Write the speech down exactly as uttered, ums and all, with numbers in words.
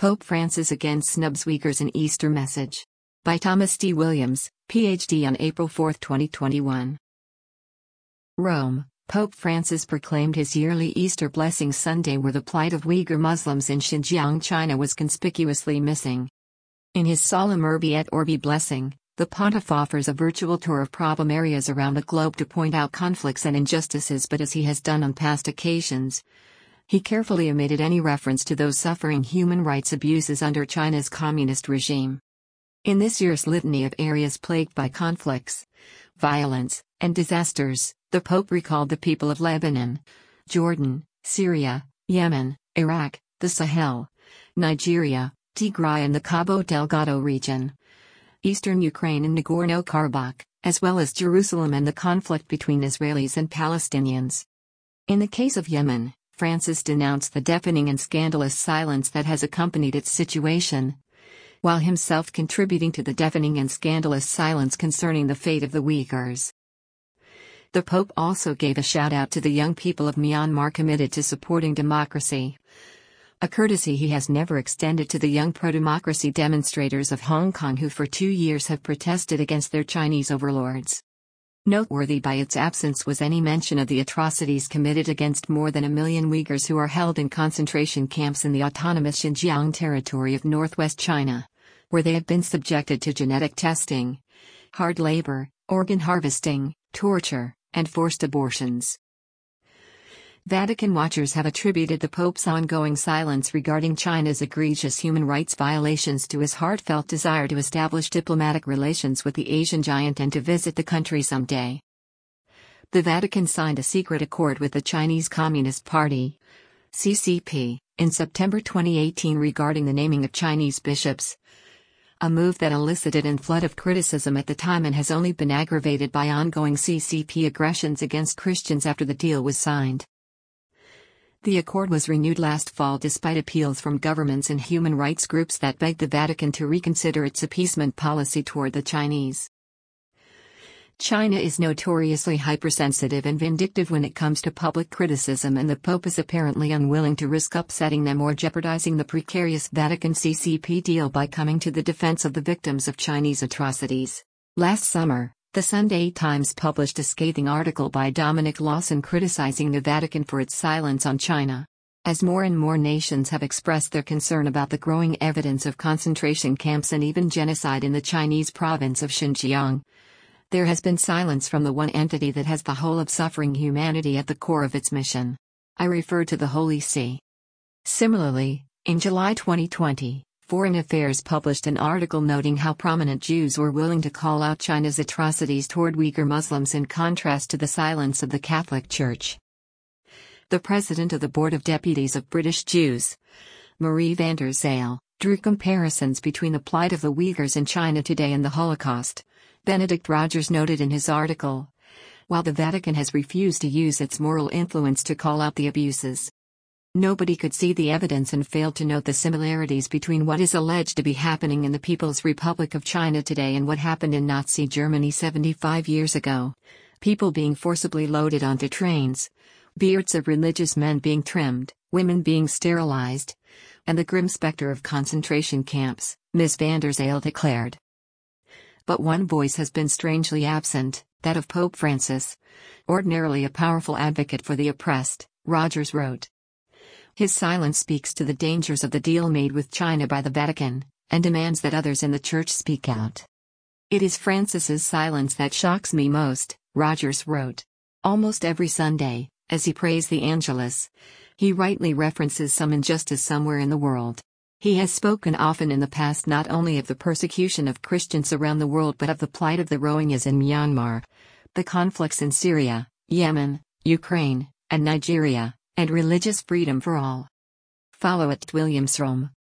Pope Francis again snubs Uyghurs in Easter message. By Thomas D. Williams, P H D on April fourth, twenty twenty-one. Rome, Pope Francis proclaimed his yearly Easter Blessing Sunday where the plight of Uyghur Muslims in Xinjiang, China was conspicuously missing. In his solemn Urbi et Orbi blessing, the pontiff offers a virtual tour of problem areas around the globe to point out conflicts and injustices, but as he has done on past occasions, he carefully omitted any reference to those suffering human rights abuses under China's communist regime. In this year's litany of areas plagued by conflicts, violence, and disasters, the Pope recalled the people of Lebanon, Jordan, Syria, Yemen, Iraq, the Sahel, Nigeria, Tigray and the Cabo Delgado region, eastern Ukraine and Nagorno-Karabakh, as well as Jerusalem and the conflict between Israelis and Palestinians. In the case of Yemen, Francis denounced the deafening and scandalous silence that has accompanied its situation, while himself contributing to the deafening and scandalous silence concerning the fate of the Uyghurs. The Pope also gave a shout-out to the young people of Myanmar committed to supporting democracy, a courtesy he has never extended to the young pro-democracy demonstrators of Hong Kong who for two years have protested against their Chinese overlords. Noteworthy by its absence was any mention of the atrocities committed against more than a million Uyghurs who are held in concentration camps in the autonomous Xinjiang territory of northwest China, where they have been subjected to genetic testing, hard labor, organ harvesting, torture, and forced abortions. Vatican watchers have attributed the Pope's ongoing silence regarding China's egregious human rights violations to his heartfelt desire to establish diplomatic relations with the Asian giant and to visit the country someday. The Vatican signed a secret accord with the Chinese Communist Party, C C P, in September twenty eighteen regarding the naming of Chinese bishops, a move that elicited a flood of criticism at the time and has only been aggravated by ongoing C C P aggressions against Christians after the deal was signed. The accord was renewed last fall despite appeals from governments and human rights groups that begged the Vatican to reconsider its appeasement policy toward the Chinese. China is notoriously hypersensitive and vindictive when it comes to public criticism, and the Pope is apparently unwilling to risk upsetting them or jeopardizing the precarious Vatican-C C P deal by coming to the defense of the victims of Chinese atrocities. Last summer, the Sunday Times published a scathing article by Dominic Lawson criticizing the Vatican for its silence on China. As more and more nations have expressed their concern about the growing evidence of concentration camps and even genocide in the Chinese province of Xinjiang, there has been silence from the one entity that has the whole of suffering humanity at the core of its mission. I refer to the Holy See. Similarly, in July twenty twenty, Foreign Affairs published an article noting how prominent Jews were willing to call out China's atrocities toward Uyghur Muslims in contrast to the silence of the Catholic Church. The president of the Board of Deputies of British Jews, Marie van der Zale, drew comparisons between the plight of the Uyghurs in China today and the Holocaust, Benedict Rogers noted in his article, while the Vatican has refused to use its moral influence to call out the abuses. Nobody could see the evidence and failed to note the similarities between what is alleged to be happening in the People's Republic of China today and what happened in Nazi Germany seventy-five years ago. People being forcibly loaded onto trains, beards of religious men being trimmed, women being sterilized, and the grim specter of concentration camps, Miz van der Zale declared. But one voice has been strangely absent, that of Pope Francis, ordinarily a powerful advocate for the oppressed, Rogers wrote. His silence speaks to the dangers of the deal made with China by the Vatican, and demands that others in the Church speak out. It is Francis's silence that shocks me most, Rogers wrote. Almost every Sunday, as he prays the Angelus, he rightly references some injustice somewhere in the world. He has spoken often in the past not only of the persecution of Christians around the world but of the plight of the Rohingyas in Myanmar, the conflicts in Syria, Yemen, Ukraine, and Nigeria, and religious freedom for all. Follow at Williams Rome.